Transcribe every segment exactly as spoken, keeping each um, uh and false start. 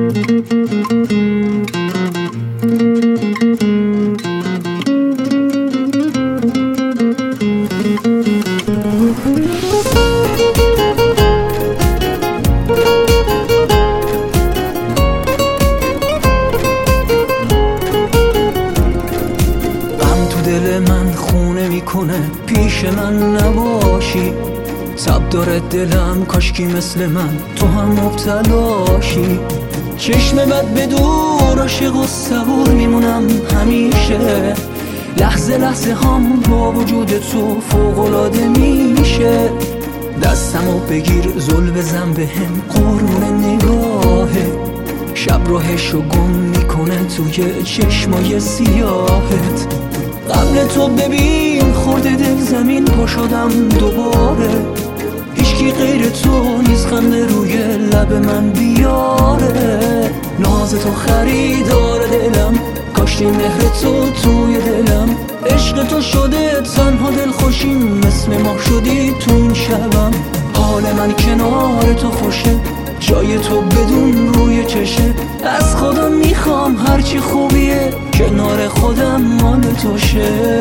دل من خونه میکنه پیش من نباشی، تب داره دلم کاشکی مثل من تو هم مبتلاشی. چشم بد به دور عاشق و صبور میمونم همیشه، لحظه لحظه هم با وجود تو فوق‌العاده میشه. دستمو بگیر زل بزن بهم قرون نگاهه، شب راهشو گم میکنه توی چشمای سیاهت. قبل تو ببین خورده دل زمین پا شدم دوباره، هیچکی غیر تو نیز خنده روی لب من بیاره. ناز تو خریدار دلم، کاشتی مهر تو توی دلم. عشق تو شده تنها دل خوشیم، مثل ماه شدی تو این شبم. حال من کنار تو خوشه، جای تو بدون روی چشه. از خودم میخوام هرچی خوبیه کنار خودم مال تو شه.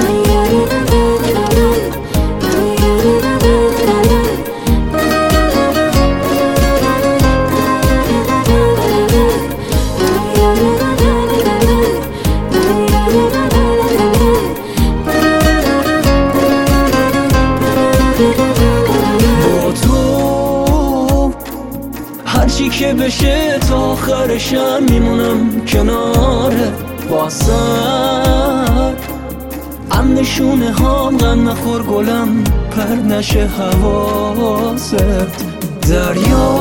هرچی که بشه تا آخرشم میمونم کناره. با سر ام نشونه هام غم نخور گلم پر نشه حواست. دریا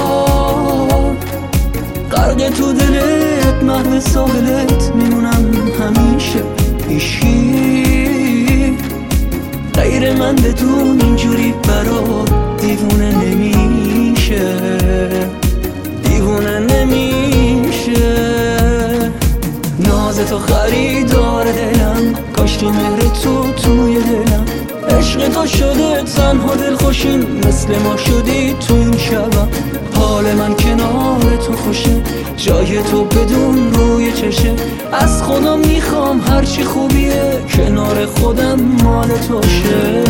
غرق تو دلت محو ساحلت میمونم همیشه. هیچی غیر من بدون اینجوری برات دیوونه نمیشه، دیوونه نمیشه. ناز تو خریدار دلم، کاشتی مهر تو توی دلم. عشق تو شده تنها دل خوشیم، مثل ما شدی تو این شبم. حال من کنار تو خوشه، جای تو بدون روی چشه. از خودم میخوام هرچی خوبیه کنار خودم مال تو شه.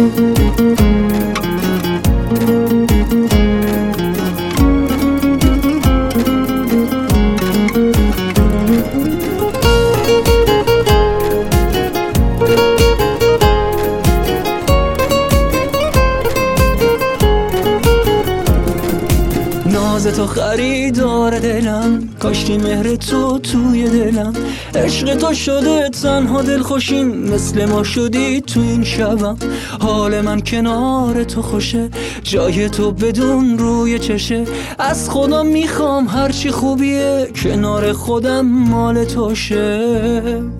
ناز تو خریدار دلم، کاشتی مهر تو توی دلم. عشق تو شده تنها دل خوشیم، مثل ما شدی تو این شبم. حال من کنار تو خوشه، جای تو بدون روی چشه. از خودم میخوام هرچی خوبیه کنار خودم مال تو شه.